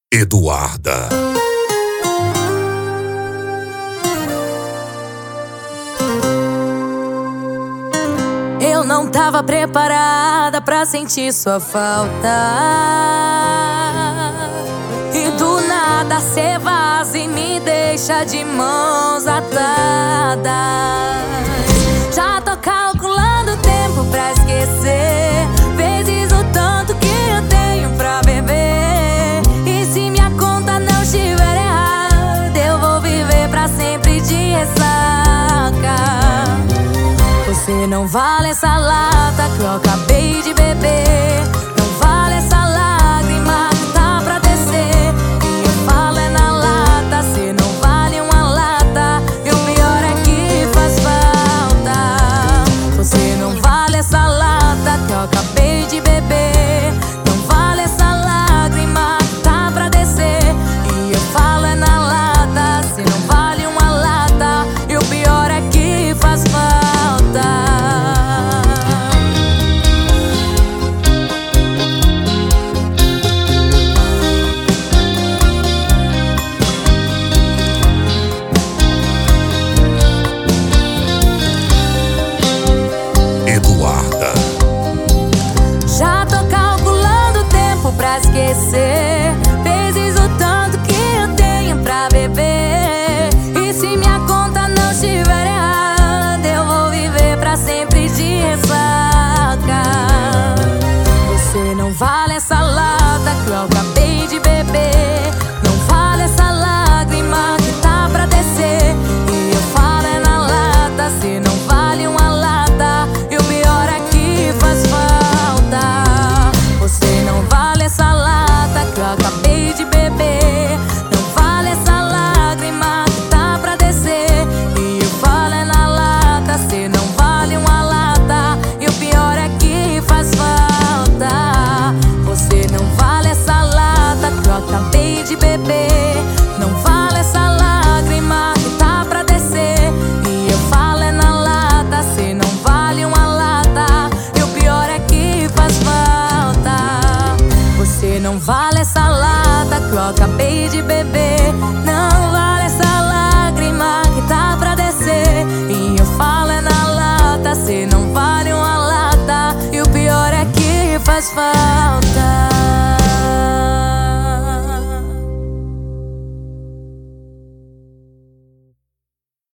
Eduarda. Eu não tava preparada pra sentir sua falta, e do nada cê vaza e me deixa de mãos atadas. Já tô calculando o tempo pra esquecer, vezes o tanto que eu tenho pra beber. E se minha conta não estiver errada, eu vou viver pra sempre de ressaca. Você não vale essa lata que eu acabei de beber, não vale essa lágrima que tá pra descer. E eu falo é na lata, cê não vale uma lata, e o pior é que faz falta. Você não vale essa lata que eu acabei de beber, não vale essa lágrima que tá pra descer. E eu falo é na lata, cê não vale uma lata, e o pior é que faz falta. Eduarda. Já tô calculando o tempo pra esquecer, vezes o tanto que eu tenho pra beber. E se minha conta não estiver errada, eu vou viver pra sempre de ressaca. Você não vale essa lata que eu acabei de beber, não vale essa lágrima que tá pra descer. E eu falo é na lata, cê não vale uma lata, e o pior é que faz falta. Você não vale essa lata que eu acabei de beber, não vale essa lágrima que tá pra descer. E eu falo é na lata, cê não vale uma lata, e o pior é que faz falta. Você não vale essa lata que eu acabei de beber, não vale essa lágrima que tá pra descer. E eu falo é na lata, cê não vale uma lata, e o pior é que faz falta. Você não vale essa lata que eu acabei de beber, não vale essa lágrima que tá pra descer. E eu falo é na lata, cê não vale uma lata, e o pior é que faz falta.